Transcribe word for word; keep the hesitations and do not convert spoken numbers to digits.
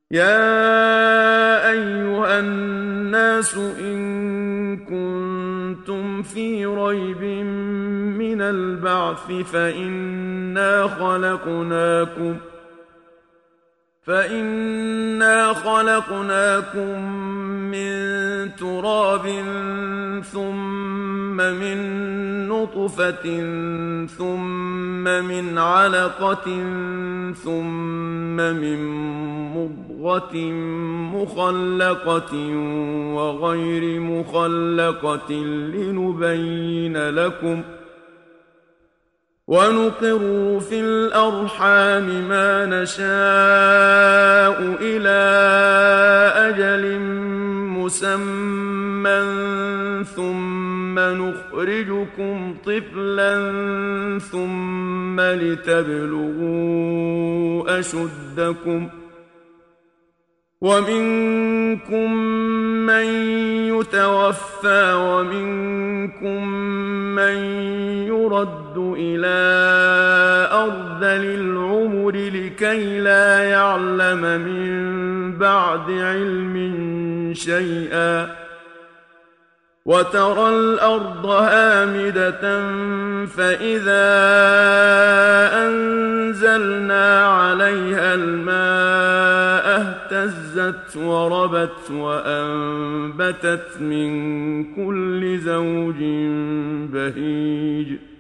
يا أيها الناس إن كنتم في ريب من البعث فإنا خلقناكم فإنا خلقناكم من تراب ثم من نطفة ثم من علقة ثم من مضغة مخلقة وغير مخلقة لنبين لكم ونقر في الأرحام ما نشاء إلى أجل مسمى ثم نخرجكم طفلا ثم لتبلغوا أشدكم ومنكم من يتوفى ومنكم من يرد إلى أرذل العمر لكي لا يعلم من بعد علم شيئا وترى الأرض هامدة فإذا أنزلنا عليها الماء اهتزت وربت وأنبتت من كل زوج بهيج